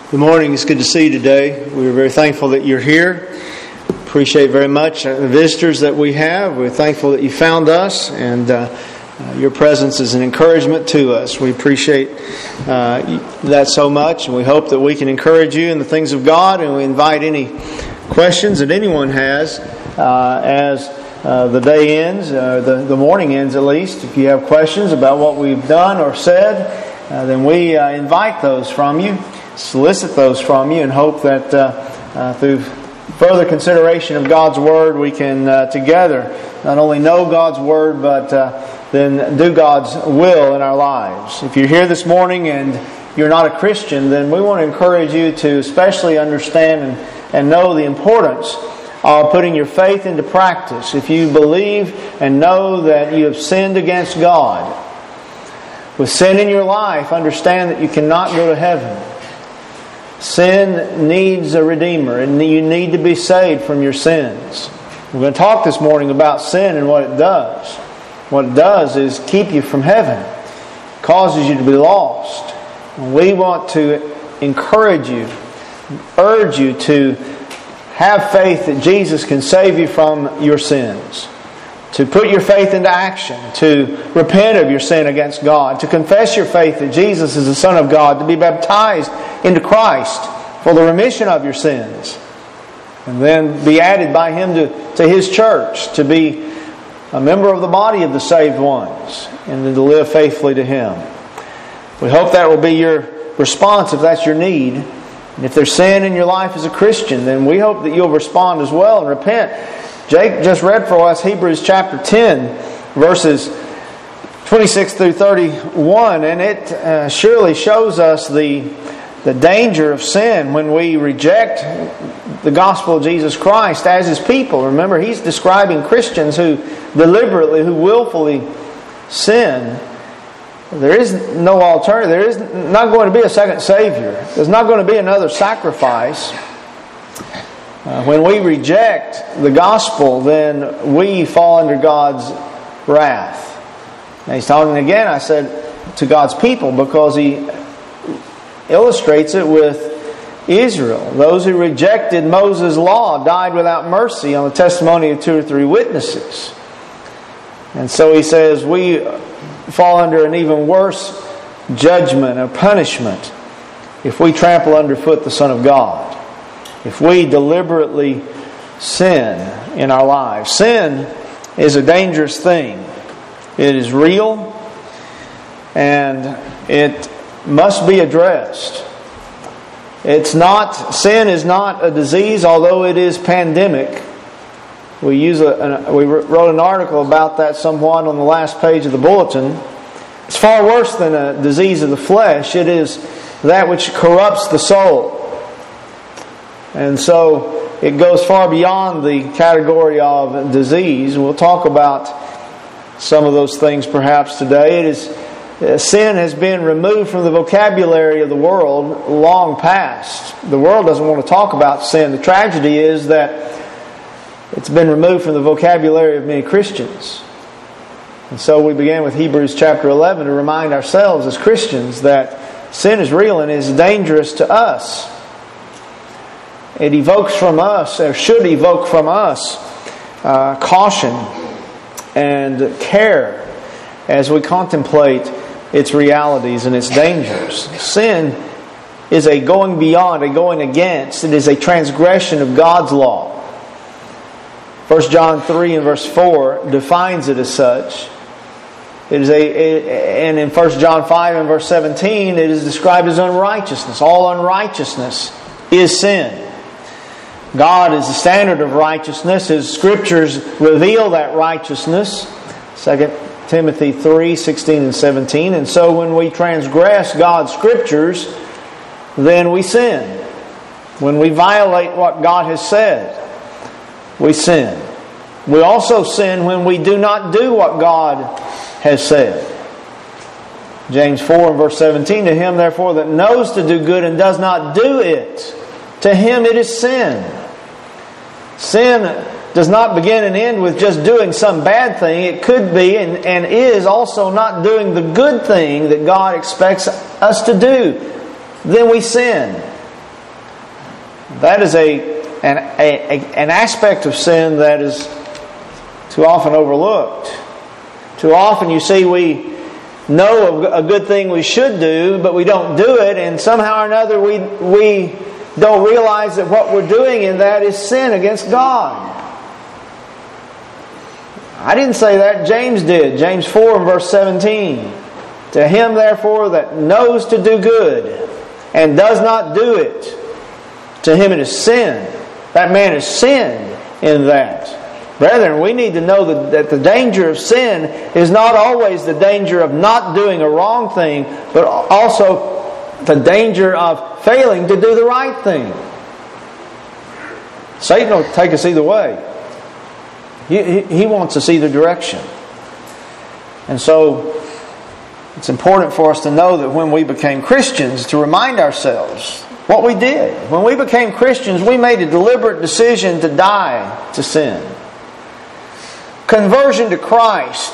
Good morning. It's good to see you today. We're very thankful that you're here. Appreciate very much the visitors that we have. We're thankful that you found us, and your presence is an encouragement to us. We appreciate that so much, and we hope that we can encourage you in the things of God, and we invite any questions that anyone has as the day ends, the morning ends at least. If you have questions about what we've done or said, then we invite those from you. Solicit those from you and hope that through further consideration of God's Word we can together not only know God's Word but then do God's will in our lives. If you're here this morning and you're not a Christian, then we want to encourage you to especially understand and know the importance of putting your faith into practice. If you believe and know that you have sinned against God, with sin in your life, understand that you cannot go to heaven. Sin needs a Redeemer, and you need to be saved from your sins. We're going to talk this morning about sin and what it does. What it does is keep you from heaven. It causes you to be lost. And we want to encourage you, urge you to have faith that Jesus can save you from your sins. To put your faith into action, to repent of your sin against God, to confess your faith that Jesus is the Son of God, to be baptized into Christ for the remission of your sins, and then be added by Him to His church, to be a member of the body of the saved ones, and then to live faithfully to Him. We hope that will be your response if that's your need. And if there's sin in your life as a Christian, then we hope that you'll respond as well and repent. Jake just read for us Hebrews chapter 10, verses 26 through 31, and it surely shows us the danger of sin when we reject the gospel of Jesus Christ as His people. Remember, he's describing Christians who deliberately, who willfully sin. There is no alternative. There is not going to be a second Savior. There's not going to be another sacrifice. When we reject the gospel, then we fall under God's wrath. Now he's talking again, I said, to God's people, because he illustrates it with Israel. Those who rejected Moses' law died without mercy on the testimony of 2 or 3 witnesses. And so he says we fall under an even worse judgment or punishment if we trample underfoot the Son of God. If we deliberately sin in our lives. Sin is a dangerous thing. It is real, and it must be addressed. Sin is not a disease, although it is pandemic. We wrote an article about that somewhat on the last page of the bulletin. It's far worse than a disease of the flesh. It is that which corrupts the soul. And so it goes far beyond the category of disease. We'll talk about some of those things perhaps today. Sin has been removed from the vocabulary of the world long past. The world doesn't want to talk about sin. The tragedy is that it's been removed from the vocabulary of many Christians. And so we began with Hebrews chapter 11 to remind ourselves as Christians that sin is real and is dangerous to us. It evokes from us, or should evoke from us, caution and care as we contemplate its realities and its dangers. Sin is a going beyond, a going against. It is a transgression of God's law. 1 John 3 and verse 4 defines it as such. And in 1 John 5 and verse 17, it is described as unrighteousness. All unrighteousness is sin. God is the standard of righteousness. His Scriptures reveal that righteousness. 2 Timothy 3, 16 and 17. And so when we transgress God's Scriptures, then we sin. When we violate what God has said, we sin. We also sin when we do not do what God has said. James 4 and verse 17, to him therefore that knows to do good and does not do it, to him it is sin. Sin does not begin and end with just doing some bad thing. It could be and is also not doing the good thing that God expects us to do. Then we sin. That is an aspect of sin that is too often overlooked. Too often you see we know of a good thing we should do, but we don't do it, and somehow or another we don't realize that what we're doing in that is sin against God. I didn't say that, James did. James 4 and verse 17. To him therefore that knows to do good and does not do it, to him it is sin. That man has sinned in that. Brethren, we need to know that the danger of sin is not always the danger of not doing a wrong thing, but also the danger of failing to do the right thing. Satan will take us either way. He wants us either direction. And so it's important for us to know that when we became Christians, to remind ourselves what we did. When we became Christians, we made a deliberate decision to die to sin. Conversion to Christ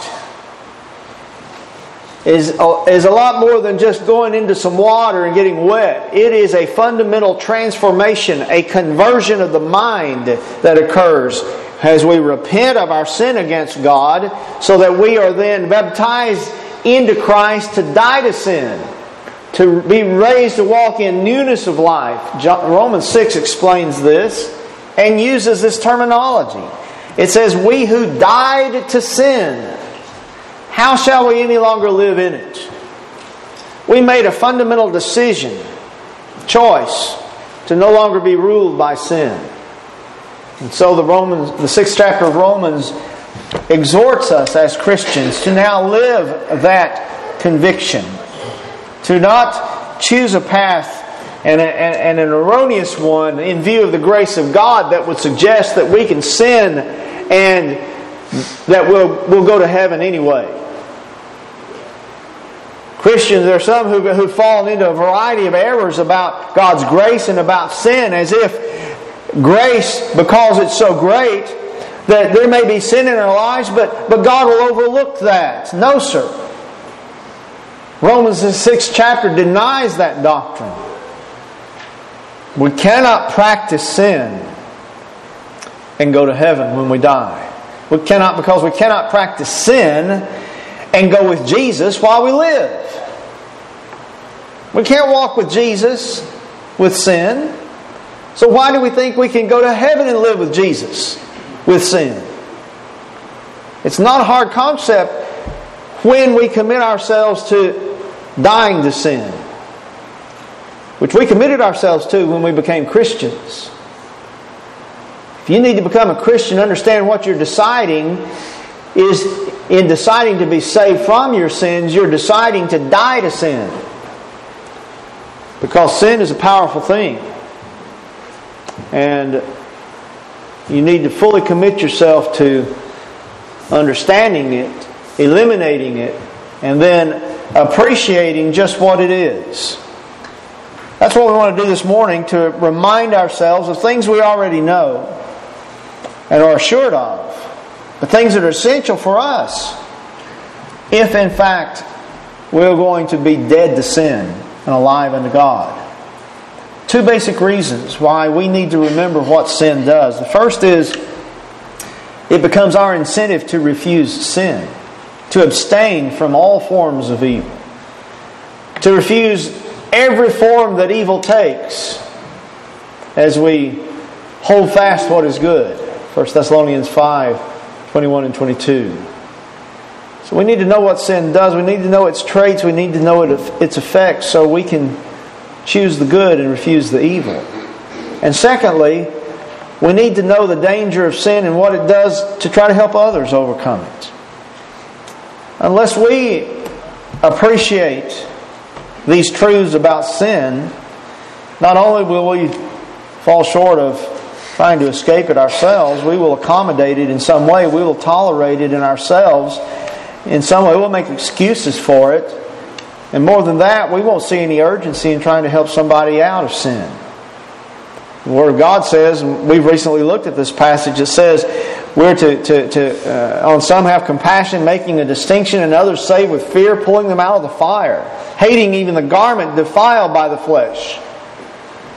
is a lot more than just going into some water and getting wet. It is a fundamental transformation, a conversion of the mind that occurs as we repent of our sin against God, so that we are then baptized into Christ to die to sin, to be raised to walk in newness of life. Romans 6 explains this and uses this terminology. It says, we who died to sin, how shall we any longer live in it? We made a fundamental decision, choice, to no longer be ruled by sin. And so the 6th chapter of Romans exhorts us as Christians to now live that conviction, to not choose a path and an erroneous one in view of the grace of God that would suggest that we can sin and that we'll go to heaven anyway. Christians, there are some who've fallen into a variety of errors about God's grace and about sin, as if grace, because it's so great, that there may be sin in our lives, but God will overlook that. No, sir. Romans the 6th chapter denies that doctrine. We cannot practice sin and go to heaven when we die. Because we cannot practice sin and go with Jesus while we live. We can't walk with Jesus with sin. So why do we think we can go to heaven and live with Jesus with sin? It's not a hard concept when we commit ourselves to dying to sin, which we committed ourselves to when we became Christians. If you need to become a Christian, understand what you're deciding is, in deciding to be saved from your sins, you're deciding to die to sin. Because sin is a powerful thing. And you need to fully commit yourself to understanding it, eliminating it, and then appreciating just what it is. That's what we want to do this morning, to remind ourselves of things we already know and are assured of, the things that are essential for us if in fact we're going to be dead to sin and alive unto God. Two basic reasons why we need to remember what sin does. The first is it becomes our incentive to refuse sin, to abstain from all forms of evil, to refuse every form that evil takes as we hold fast what is good. 1 Thessalonians 5, 21 and 22. So we need to know what sin does. We need to know its traits. We need to know its effects so we can choose the good and refuse the evil. And secondly, we need to know the danger of sin and what it does to try to help others overcome it. Unless we appreciate these truths about sin, not only will we fall short of trying to escape it ourselves, we will accommodate it in some way. We will tolerate it in ourselves in some way. We'll make excuses for it. And more than that, we won't see any urgency in trying to help somebody out of sin. The Word of God says, and we've recently looked at this passage, it says we're to on some have compassion, making a distinction, and others save with fear, pulling them out of the fire, hating even the garment defiled by the flesh.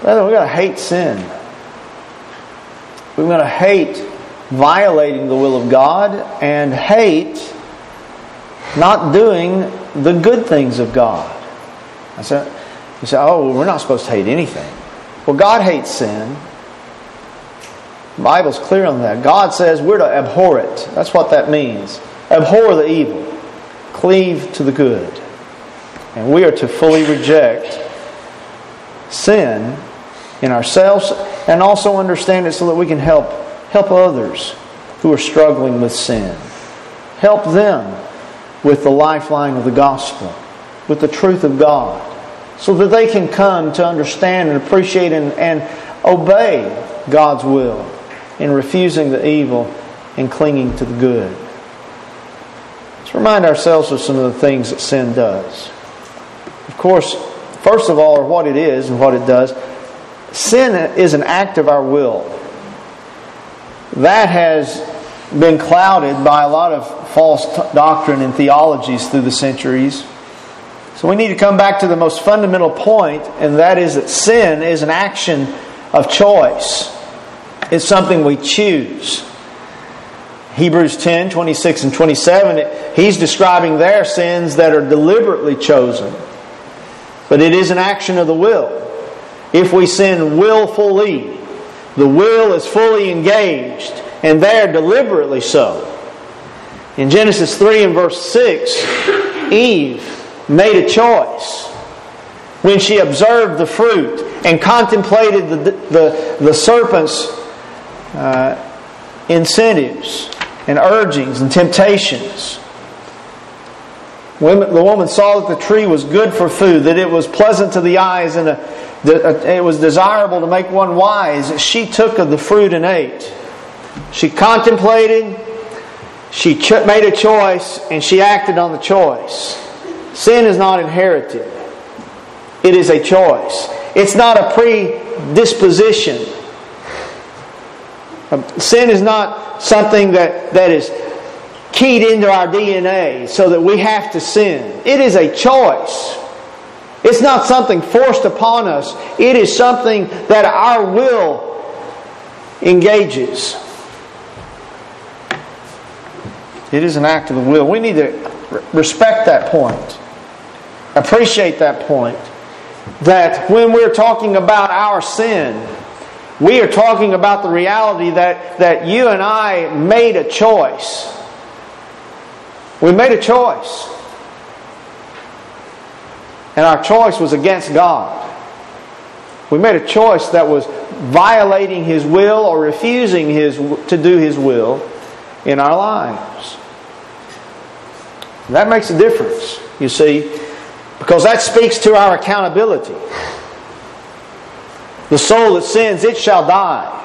Rather, we've got to hate sin. We've got to hate violating the will of God and hate not doing the good things of God. You say, oh, we're not supposed to hate anything. Well, God hates sin. The Bible's clear on that. God says we're to abhor it. That's what that means. Abhor the evil. Cleave to the good. And we are to fully reject sin in ourselves and also understand it so that we can help others who are struggling with sin. Help them with the lifeline of the gospel, with the truth of God, so that they can come to understand and appreciate and obey God's will in refusing the evil and clinging to the good. Let's remind ourselves of some of the things that sin does. Of course, first of all, what it is and what it does. Sin is an act of our will. That has been clouded by a lot of false doctrine and theologies through the centuries. So we need to come back to the most fundamental point, and that is that sin is an action of choice. It's something we choose. Hebrews 10, 26 and 27, he's describing their sins that are deliberately chosen. But it is an action of the will. If we sin willfully, the will is fully engaged, and they're deliberately so. In Genesis 3 and verse 6, Eve made a choice when she observed the fruit and contemplated the serpent's incentives and urgings and temptations. The woman saw that the tree was good for food, that it was pleasant to the eyes, and it was desirable to make one wise. She took of the fruit and ate. She contemplated, she made a choice, and she acted on the choice. Sin is not inherited. It is a choice. It's not a predisposition. Sin is not something that is keyed into our DNA so that we have to sin. It is a choice. It's not something forced upon us. It is something that our will engages. It is an act of the will. We need to respect that point. Appreciate that point. That when we're talking about our sin, we are talking about the reality that you and I made a choice. We made a choice. And our choice was against God. We made a choice that was violating His will or refusing to do His will in our lives. That makes a difference, you see, because that speaks to our accountability. The soul that sins, it shall die.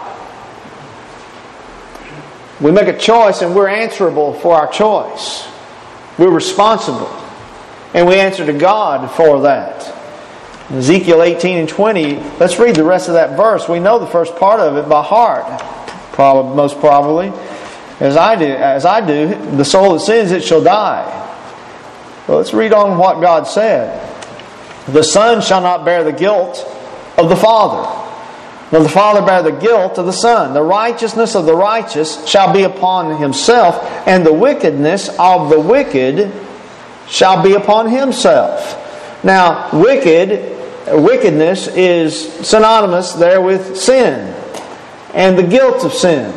We make a choice and we're answerable for our choice. We're responsible. And we answer to God for that. Ezekiel 18 and 20, let's read the rest of that verse. We know the first part of it by heart, most probably. As I do, the soul that sins, it shall die. Well, let's read on what God said. The Son shall not bear the guilt of the Father, nor the Father bear the guilt of the Son. The righteousness of the righteous shall be upon himself, and the wickedness of the wicked shall be upon himself. Now, wickedness is synonymous there with sin and the guilt of sin.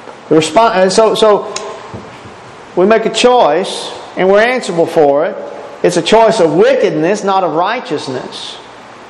So we make a choice and we're answerable for it. It's a choice of wickedness, not of righteousness.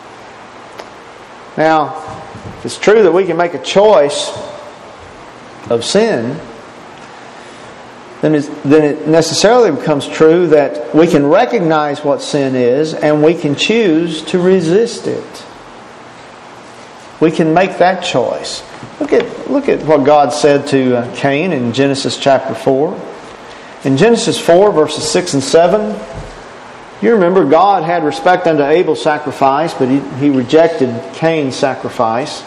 Now, if it's true that we can make a choice of sin, then it necessarily becomes true that we can recognize what sin is and we can choose to resist it. We can make that choice. Look at what God said to Cain in Genesis chapter 4. In Genesis 4, verses 6 and 7, you remember God had respect unto Abel's sacrifice, but he rejected Cain's sacrifice.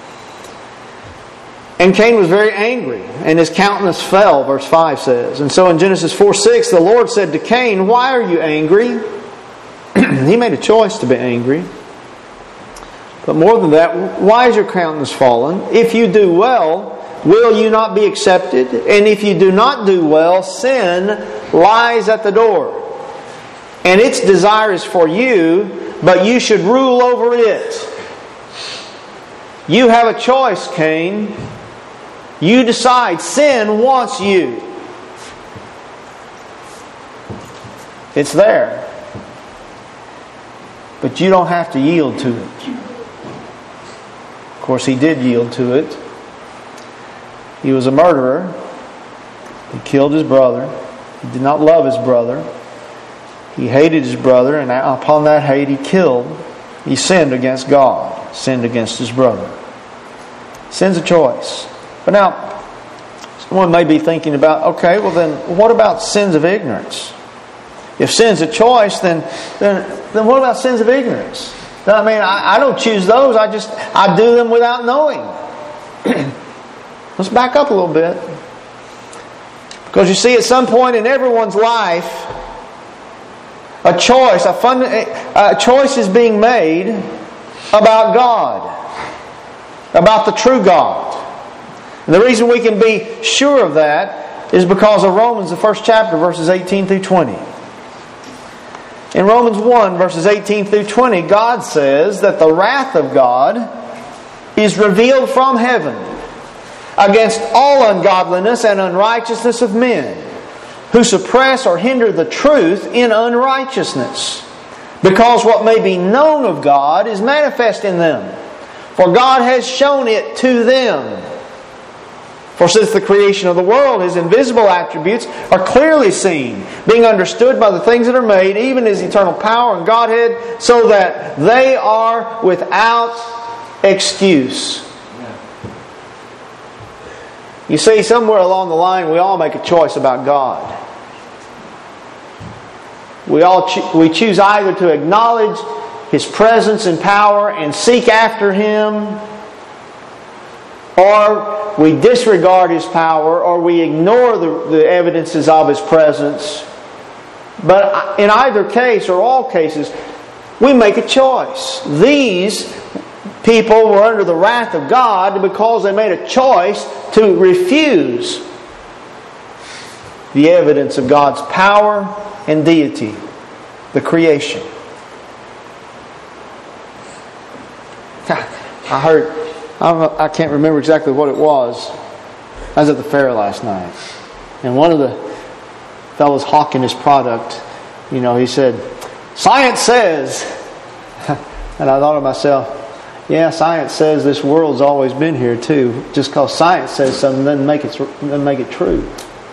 And Cain was very angry, and his countenance fell, verse 5 says. And so in Genesis 4:6, the Lord said to Cain, "Why are you angry?" He made a choice to be angry. But more than that, why is your countenance fallen? If you do well, will you not be accepted? And if you do not do well, sin lies at the door. And its desire is for you, but you should rule over it. You have a choice, Cain. You decide. Sin wants you. It's there. But you don't have to yield to it. Of course, he did yield to it. He was a murderer. He killed his brother. He did not love his brother. He hated his brother, and upon that hate he killed. He sinned against God, sinned against his brother. Sin's a choice. But now, someone may be thinking about, okay, well then, what about sins of ignorance? If sin's a choice, then what about sins of ignorance? I mean, I don't choose those. I do them without knowing. Let's back up a little bit. Because you see, at some point in everyone's life, a choice is being made about God, about the true God. And the reason we can be sure of that is because of Romans, the first chapter, verses 18 through 20. In Romans 1, verses 18 through 20, God says that the wrath of God is revealed from heaven against all ungodliness and unrighteousness of men, who suppress or hinder the truth in unrighteousness, because what may be known of God is manifest in them, for God has shown it to them. For since the creation of the world, His invisible attributes are clearly seen, being understood by the things that are made, even His eternal power and Godhead, so that they are without excuse. You see, somewhere along the line, we all make a choice about God. We choose either to acknowledge His presence and power and seek after Him, or we disregard His power, or we ignore the evidences of His presence. But in either case, or all cases, we make a choice. These people were under the wrath of God because they made a choice to refuse the evidence of God's power and deity, the creation. I can't remember exactly what it was. I was at the fair last night, and one of the fellows hawking his product, he said, "Science says," and I thought to myself, yeah, science says this world's always been here too. Just because science says something doesn't make it true.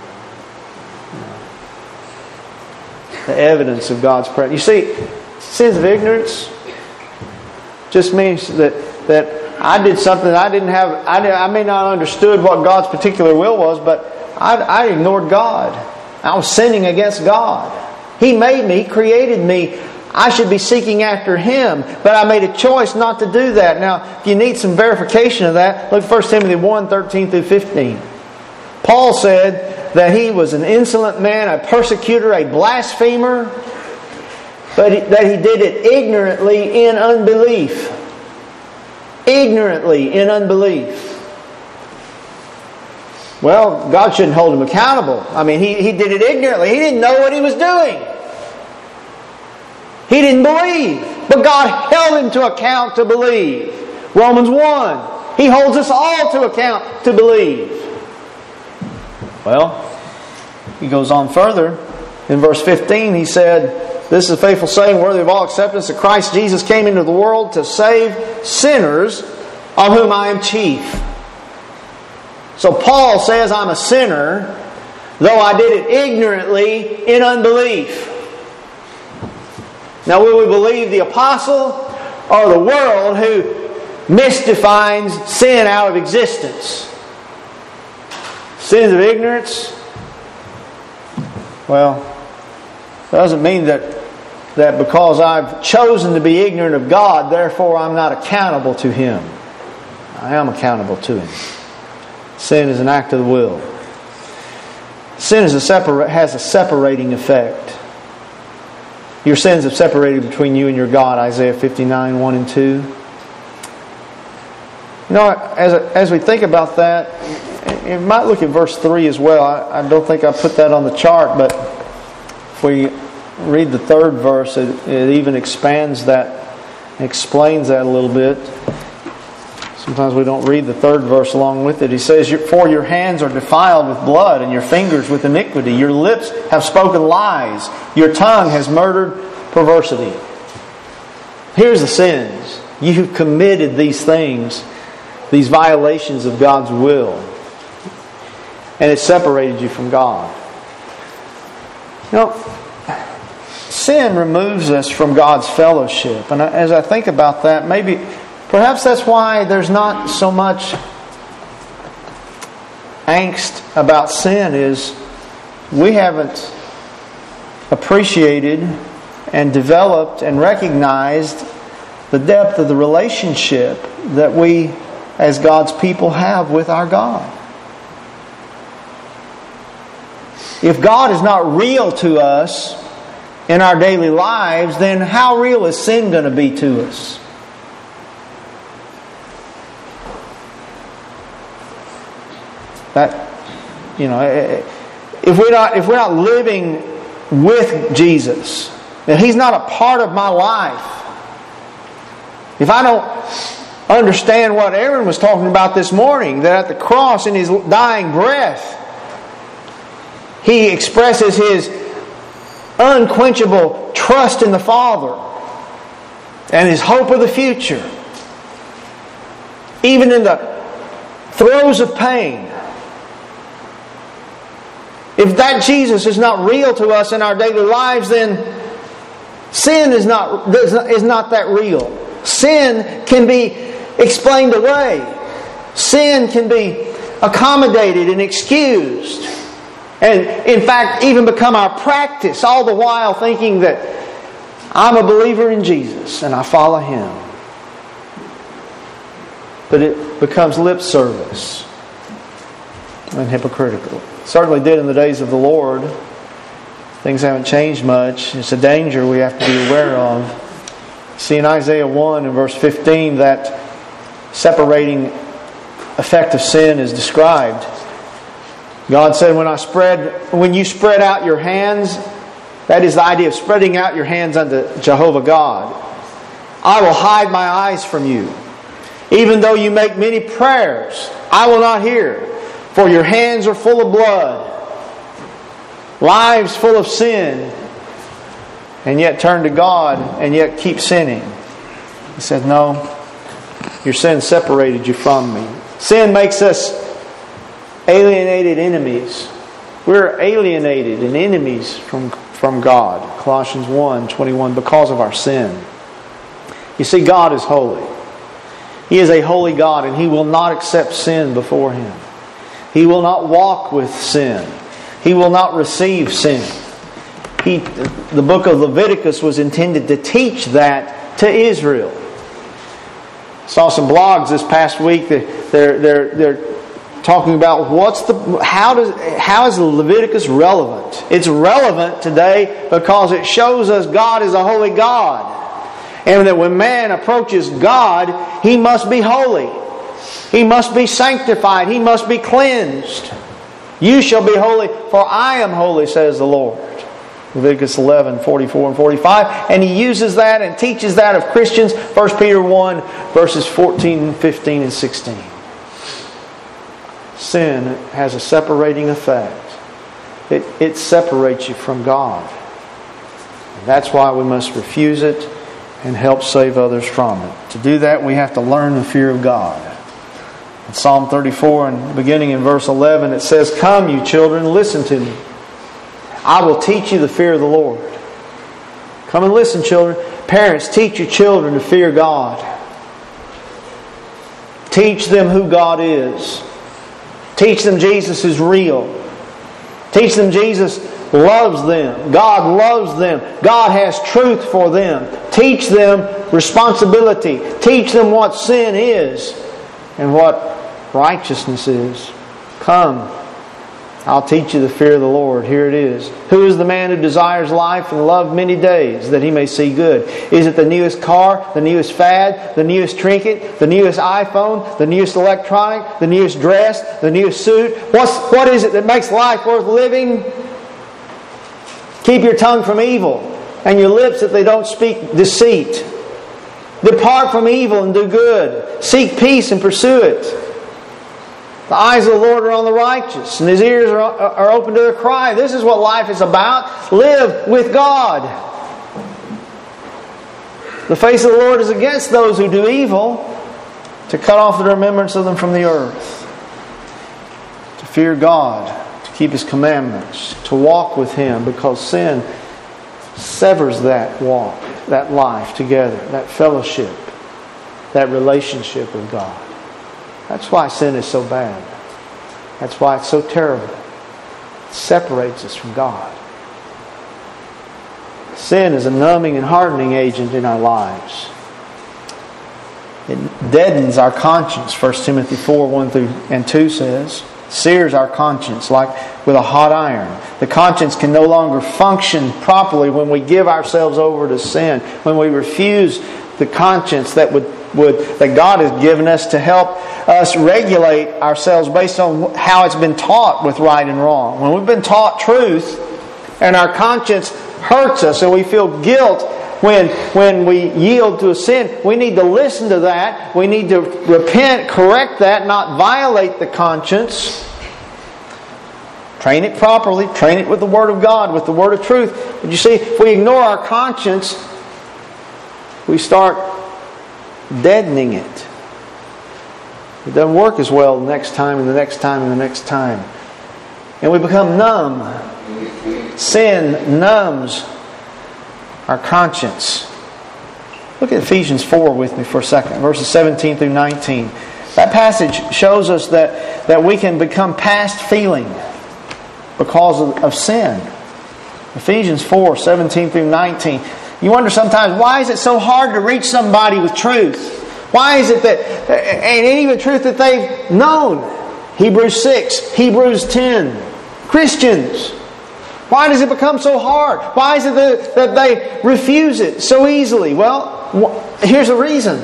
The evidence of God's presence. You see, sins of ignorance just means that I did something that I didn't have. I may not have understood what God's particular will was, but I ignored God. I was sinning against God. He made me. He created me. I should be seeking after Him, but I made a choice not to do that. Now, if you need some verification of that, look at 1 Timothy 1, 13 through 15. Paul said that he was an insolent man, a persecutor, a blasphemer, but that he did it ignorantly in unbelief. Ignorantly in unbelief. Well, God shouldn't hold him accountable. I mean, he did it ignorantly. He didn't know what he was doing. He didn't believe. But God held him to account to believe. Romans 1. He holds us all to account to believe. Well, he goes on further. In verse 15 he said, "This is a faithful saying worthy of all acceptance, that Christ Jesus came into the world to save sinners, of whom I am chief." So Paul says, I'm a sinner, though I did it ignorantly in unbelief. Now, will we believe the apostle or the world who misdefines sin out of existence? Sins of ignorance? Well, it doesn't mean that because I've chosen to be ignorant of God, therefore I'm not accountable to Him. I am accountable to Him. Sin is an act of the will. Sin has a separating effect. Your sins have separated between you and your God, Isaiah 59, 1 and 2. As we think about that, you might look at verse 3 as well. I don't think I put that on the chart, but if we read the third verse, it even expands that, explains that a little bit. Sometimes we don't read the third verse along with it. He says, "For your hands are defiled with blood, and your fingers with iniquity. Your lips have spoken lies. Your tongue has murdered perversity." Here's the sins. You've committed these things, these violations of God's will. And it separated you from God. Sin removes us from God's fellowship. And as I think about that, perhaps that's why there's not so much angst about sin, is we haven't appreciated and developed and recognized the depth of the relationship that we as God's people have with our God. If God is not real to us in our daily lives, then how real is sin going to be to us? If we're not living with Jesus, if He's not a part of my life, if I don't understand what Aaron was talking about this morning, that at the cross, in His dying breath, He expresses His unquenchable trust in the Father and His hope of the future, even in the throes of pain. If that Jesus is not real to us in our daily lives, then sin is not that real. Sin can be explained away. Sin can be accommodated and excused. And in fact, even become our practice, all the while thinking that I'm a believer in Jesus and I follow Him. But it becomes lip service and hypocritical. It certainly did in the days of the Lord. Things haven't changed much. It's a danger we have to be aware of. See, in Isaiah 1 and verse 15, that separating effect of sin is described. God said, when you spread out your hands, that is the idea of spreading out your hands unto Jehovah God, I will hide my eyes from you. Even though you make many prayers, I will not hear. For your hands are full of blood, lives full of sin, and yet turn to God and yet keep sinning. He said, no, your sin separated you from me. Sin makes us alienated enemies. We're alienated and enemies from God. Colossians 1:21, because of our sin. You see, God is holy. He is a holy God, and He will not accept sin before Him. He will not walk with sin. He will not receive sin. The book of Leviticus was intended to teach that to Israel. I saw some blogs this past week that they're talking about how is Leviticus relevant? It's relevant today because it shows us God is a holy God. And that when man approaches God, he must be holy. He must be sanctified. He must be cleansed. You shall be holy, for I am holy, says the Lord. Leviticus 11:44 and 45. And he uses that and teaches that of Christians. 1 Peter 1, verses 14, 15, and 16. Sin has a separating effect. It separates you from God. And that's why we must refuse it and help save others from it. To do that, we have to learn the fear of God. In Psalm 34, and beginning in verse 11, it says, "Come, you children, listen to me. I will teach you the fear of the Lord." Come and listen, children. Parents, teach your children to fear God. Teach them who God is. Teach them Jesus is real. Teach them Jesus loves them. God loves them. God has truth for them. Teach them responsibility. Teach them what sin is and what righteousness is. Come, I'll teach you the fear of the Lord. Here it is. Who is the man who desires life and love many days, that he may see good? Is it the newest car, the newest fad, the newest trinket, the newest iPhone, the newest electronic, the newest dress, the newest suit? What is it that makes life worth living? Keep your tongue from evil, and your lips that they don't speak deceit. Depart from evil and do good. Seek peace and pursue it. The eyes of the Lord are on the righteous, and His ears are open to their cry. This is what life is about. Live with God. The face of the Lord is against those who do evil, to cut off the remembrance of them from the earth. To fear God, to keep His commandments, to walk with Him, because sin severs that walk, that life together, that fellowship, that relationship with God. That's why sin is so bad. That's why it's so terrible. It separates us from God. Sin is a numbing and hardening agent in our lives. It deadens our conscience, 1 Timothy 4, 1 and 2 says. Sears our conscience like with a hot iron. The conscience can no longer function properly when we give ourselves over to sin, when we refuse the conscience that God has given us to help us regulate ourselves based on how it's been taught with right and wrong. When we've been taught truth and our conscience hurts us and we feel guilt when we yield to a sin, we need to listen to that. We need to repent, correct that, not violate the conscience. Train it properly. Train it with the Word of God, with the Word of truth. But you see, if we ignore our conscience, we start deadening it. It doesn't work as well the next time and the next time and the next time. And we become numb. Sin numbs our conscience. Look at Ephesians 4 with me for a second. Verses 17 through 19. That passage shows us that we can become past feeling because of sin. Ephesians 4, 17 through 19. You wonder sometimes, why is it so hard to reach somebody with truth? Why is it that, and even truth that they've known? Hebrews 6, Hebrews 10. Christians. Why does it become so hard? Why is it that they refuse it so easily? Well, here's the reason.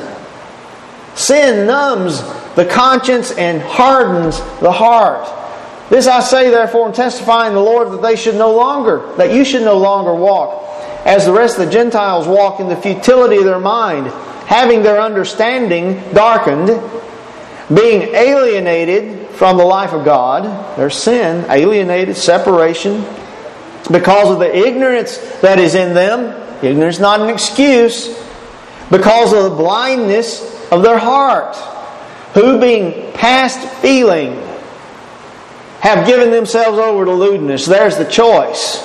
Sin numbs the conscience and hardens the heart. This I say, therefore, and testify in the Lord that you should no longer walk as the rest of the Gentiles walk in the futility of their mind, having their understanding darkened, being alienated from the life of God, their sin, alienated, separation, because of the ignorance that is in them. Ignorance is not an excuse. Because of the blindness of their heart, who being past feeling have given themselves over to lewdness. There's the choice.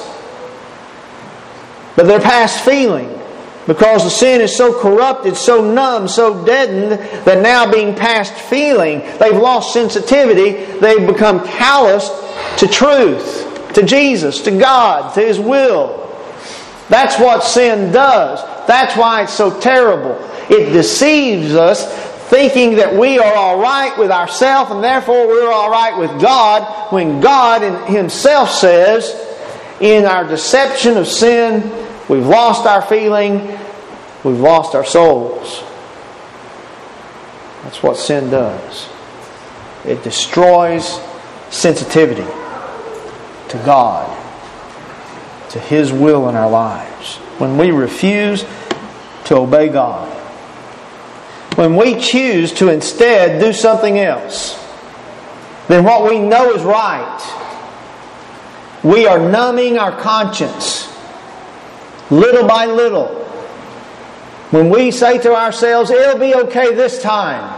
But they're past feeling. Because the sin is so corrupted, so numb, so deadened, that now being past feeling, they've lost sensitivity. They've become calloused to truth, to Jesus, to God, to His will. That's what sin does. That's why it's so terrible. It deceives us, thinking that we are all right with ourselves and therefore we're all right with God, when God in Himself says, in our deception of sin, we've lost our feeling, we've lost our souls. That's what sin does. It destroys sensitivity to God, to His will in our lives. When we refuse to obey God, when we choose to instead do something else than what we know is right, we are numbing our conscience little by little. When we say to ourselves, it'll be okay this time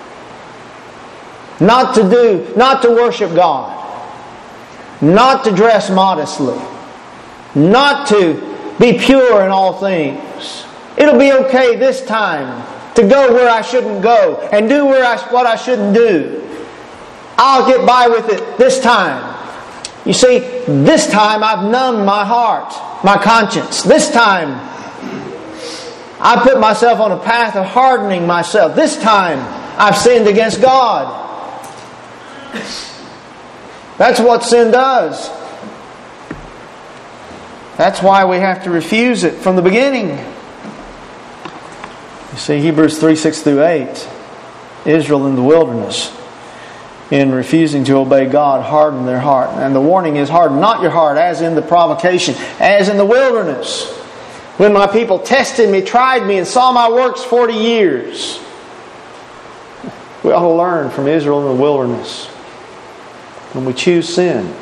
not to worship God, not to dress modestly, not to be pure in all things. It'll be okay this time to go where I shouldn't go and do what I shouldn't do. I'll get by with it this time. You see, this time I've numbed my heart, my conscience. This time I put myself on a path of hardening myself. This time I've sinned against God. That's what sin does. That's why we have to refuse it from the beginning. You see, Hebrews 3:6-8, Israel in the wilderness, in refusing to obey God, hardened their heart. And the warning is, harden not your heart, as in the provocation, as in the wilderness, when my people tested me, tried me, and saw my works 40 years. We ought to learn from Israel in the wilderness. When we choose sin,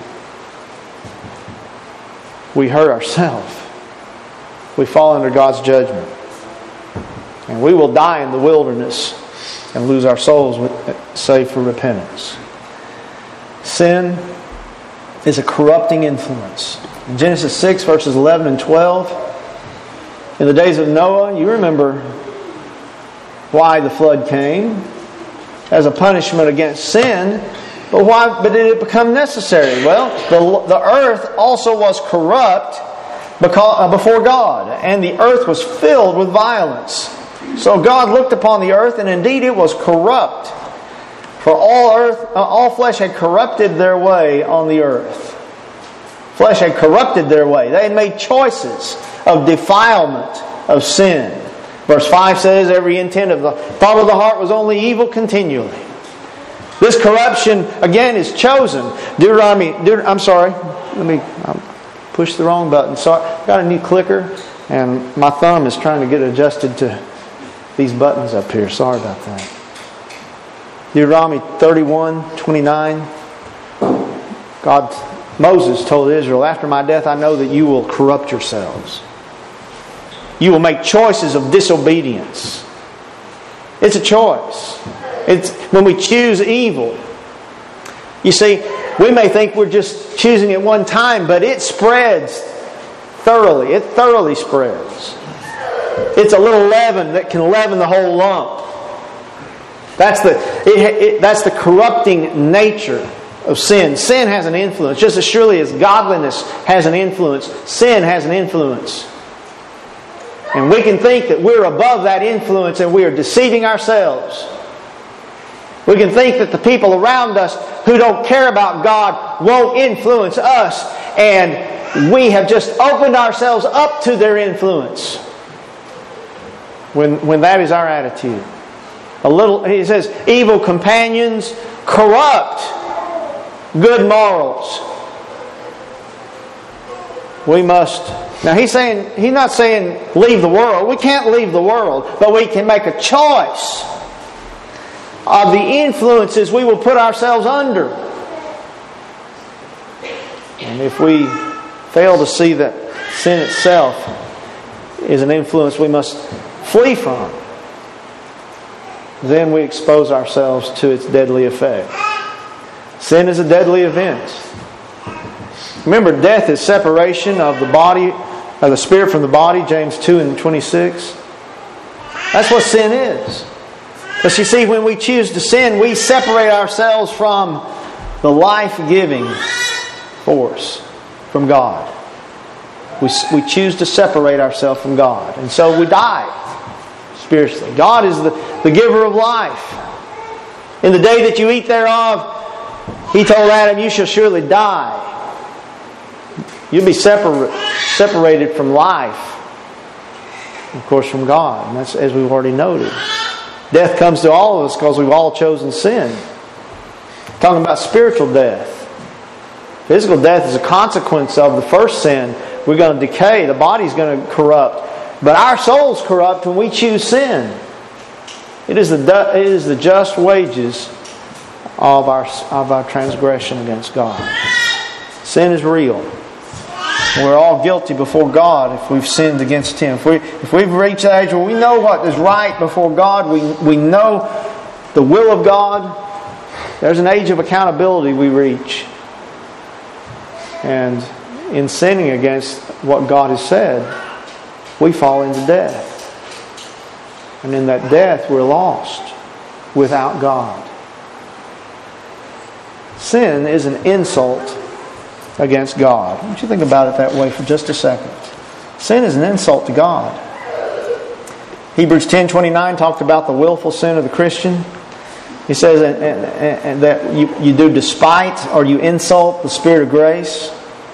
we hurt ourselves. We fall under God's judgment. And we will die in the wilderness and lose our souls save for repentance. Sin is a corrupting influence. In Genesis 6, verses 11 and 12, in the days of Noah, you remember why the flood came. As a punishment against sin. But why? But did it become necessary? Well, the earth also was corrupt before God, and the earth was filled with violence. So God looked upon the earth, and indeed it was corrupt. For all flesh had corrupted their way on the earth. Flesh had corrupted their way. They had made choices of defilement, of sin. Verse 5 says, every intent of the thought of the heart was only evil continually. This corruption, again, is chosen. I pushed the wrong button. Sorry, I got a new clicker, and my thumb is trying to get adjusted to these buttons up here. Sorry about that. Deuteronomy 31:29. Moses told Israel, after my death I know that you will corrupt yourselves. You will make choices of disobedience. It's a choice. It's when we choose evil. You see, we may think we're just choosing it one time, but it spreads thoroughly. It thoroughly spreads. It's a little leaven that can leaven the whole lump. That's the corrupting nature of sin. Sin has an influence. Just as surely as godliness has an influence, sin has an influence. And we can think that we're above that influence and we are deceiving ourselves. We can think that the people around us who don't care about God won't influence us, and we have just opened ourselves up to their influence. When that is our attitude. He says, evil companions corrupt good morals. We must. Now he's not saying leave the world. We can't leave the world, but we can make a choice of the influences we will put ourselves under. And if we fail to see that sin itself is an influence we must flee from, then we expose ourselves to its deadly effect. Sin is a deadly event. Remember, death is separation of the body, of the spirit from the body, James 2:26. That's what sin is. But you see, when we choose to sin, we separate ourselves from the life-giving force, from God. We choose to separate ourselves from God. And so we die spiritually. God is the giver of life. In the day that you eat thereof, He told Adam, you shall surely die. You'll be separated from life. Of course, from God. And that's as we've already noted. Death comes to all of us because we've all chosen sin. Talking about spiritual death. Physical death is a consequence of the first sin. We're going to decay. The body's going to corrupt. But our soul's corrupt when we choose sin. It is the just wages of our transgression against God. Sin is real. We're all guilty before God if we've sinned against Him. If we've reached that age where we know what is right before God, we know the will of God, there's an age of accountability we reach. And in sinning against what God has said, we fall into death. And in that death, we're lost without God. Sin is an insult against God. Why don't you think about it that way for just a second? Sin is an insult to God. Hebrews 10:29 talked about the willful sin of the Christian. He says and that you do despite or you insult the Spirit of grace.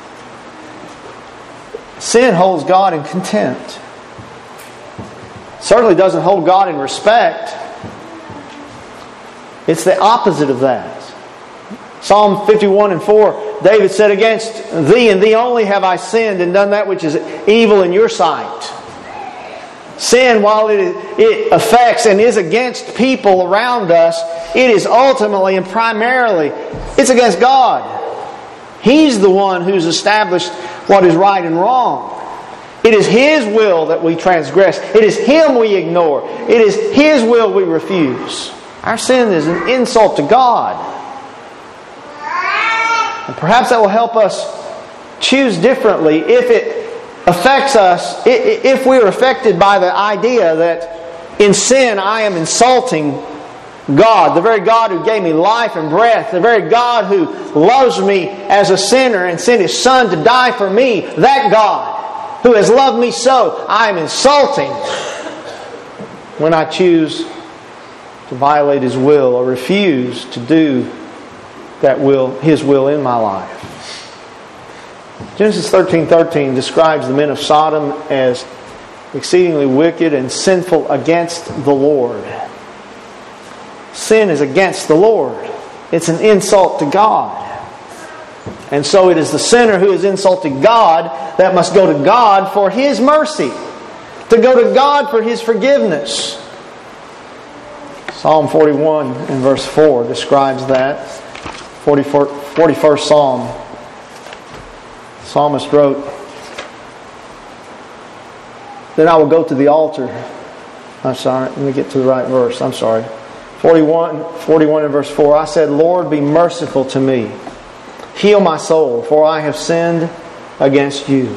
Sin holds God in contempt. Certainly doesn't hold God in respect. It's the opposite of that. Psalm 51:4, David said, "Against Thee and Thee only have I sinned and done that which is evil in Your sight." Sin, while it affects and is against people around us, it is ultimately and primarily, it's against God. He's the one who's established what is right and wrong. It is His will that we transgress. It is Him we ignore. It is His will we refuse. Our sin is an insult to God. And perhaps that will help us choose differently if it affects us, if we're affected by the idea that in sin I am insulting God, the very God who gave me life and breath, the very God who loves me as a sinner and sent His Son to die for me, that God who has loved me so, I am insulting when I choose to violate His will or refuse to do that will, His will in my life. Genesis 13:13 describes the men of Sodom as exceedingly wicked and sinful against the Lord. Sin is against the Lord. It's an insult to God. And so it is the sinner who has insulted God that must go to God for His mercy, to go to God for His forgiveness. Psalm 41 and verse 4 describes that. 41st Psalm. The psalmist wrote, "Then I will go to the altar." I'm sorry, let me get to the right verse. I'm sorry. 41 and verse 4. "I said, Lord, be merciful to me. Heal my soul, for I have sinned against You."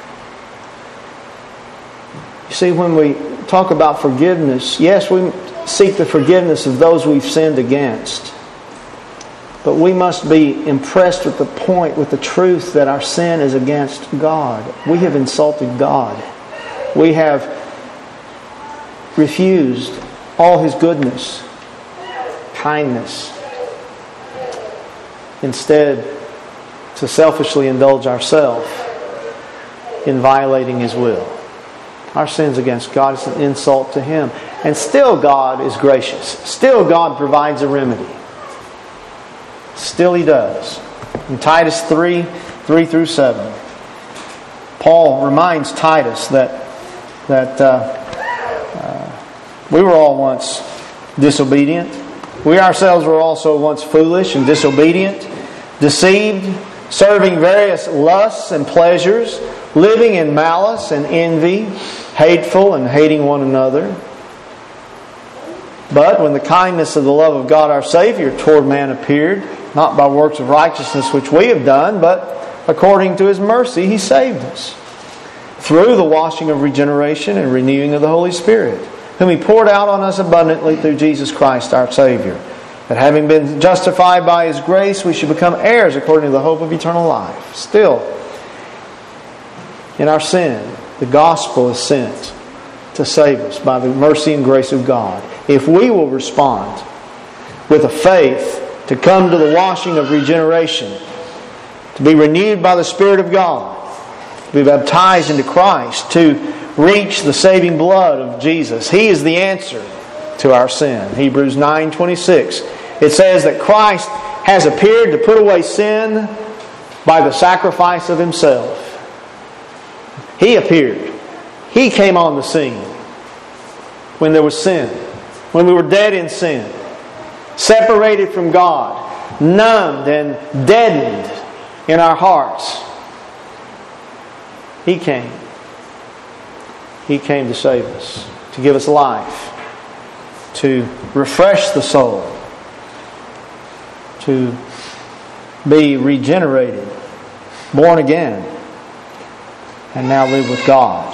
You see, when we talk about forgiveness, yes, we seek the forgiveness of those we've sinned against. But we must be impressed with the point, with the truth that our sin is against God. We have insulted God. We have refused all His goodness, kindness, instead to selfishly indulge ourselves in violating His will. Our sins against God is an insult to Him. And still God is gracious. Still God provides a remedy. Still He does. In Titus 3:3-7, Paul reminds Titus that we were all once disobedient. We ourselves were also once foolish and disobedient, deceived, serving various lusts and pleasures, living in malice and envy, hateful and hating one another. But when the kindness of the love of God our Savior toward man appeared, not by works of righteousness which we have done, but according to His mercy He saved us, through the washing of regeneration and renewing of the Holy Spirit, whom He poured out on us abundantly through Jesus Christ our Savior, that having been justified by His grace, we should become heirs according to the hope of eternal life. Still, in our sin, the gospel is sent to save us by the mercy and grace of God. If we will respond with a faith to come to the washing of regeneration, to be renewed by the Spirit of God, to be baptized into Christ, to reach the saving blood of Jesus. He is the answer to our sin. Hebrews 9:26. It says that Christ has appeared to put away sin by the sacrifice of Himself. He appeared. He came on the scene when there was sin, when we were dead in sin, separated from God, numbed and deadened in our hearts. He came. He came to save us, to give us life, to refresh the soul, to be regenerated, born again, and now live with God.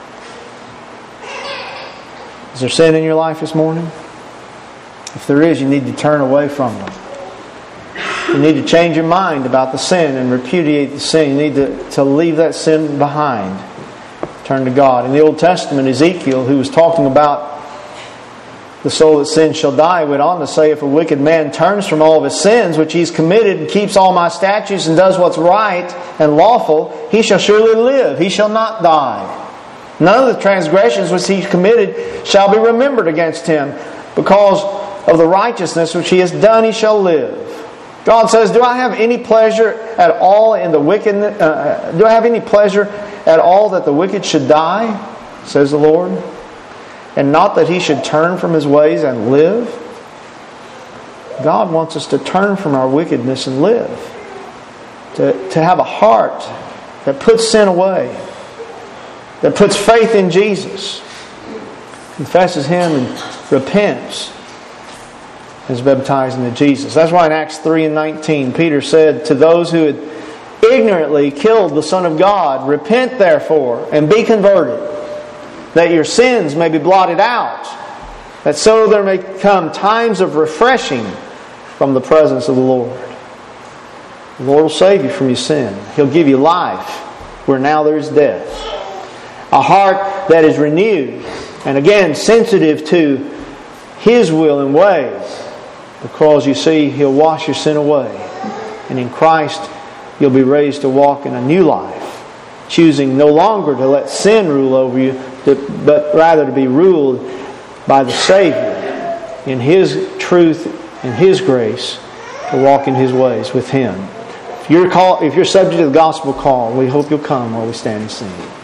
Is there sin in your life this morning? If there is, you need to turn away from them. You need to change your mind about the sin and repudiate the sin. You need to leave that sin behind. Turn to God. In the Old Testament, Ezekiel, who was talking about the soul that sins shall die. He went on to say, if a wicked man turns from all of his sins, which he's committed, and keeps all my statutes, and does what's right and lawful, he shall surely live. He shall not die. None of the transgressions which he committed shall be remembered against him. Because of the righteousness which he has done, he shall live. God says, do I have any pleasure at all in the wicked? Do I have any pleasure at all that the wicked should die? Says the Lord. And not that he should turn from his ways and live. God wants us to turn from our wickedness and live. To have a heart that puts sin away. That puts faith in Jesus. Confesses Him and repents. Is baptized into Jesus. That's why in Acts 3:19 Peter said to those who had ignorantly killed the Son of God, repent therefore and be converted, that your sins may be blotted out, that so there may come times of refreshing from the presence of the Lord. The Lord will save you from your sin. He'll give you life where now there is death. A heart that is renewed and again sensitive to His will and ways, because you see He'll wash your sin away. And in Christ you'll be raised to walk in a new life, choosing no longer to let sin rule over you, but rather to be ruled by the Savior in His truth and His grace, to walk in His ways with Him. If you're subject to the gospel call, we hope you'll come while we stand and sing.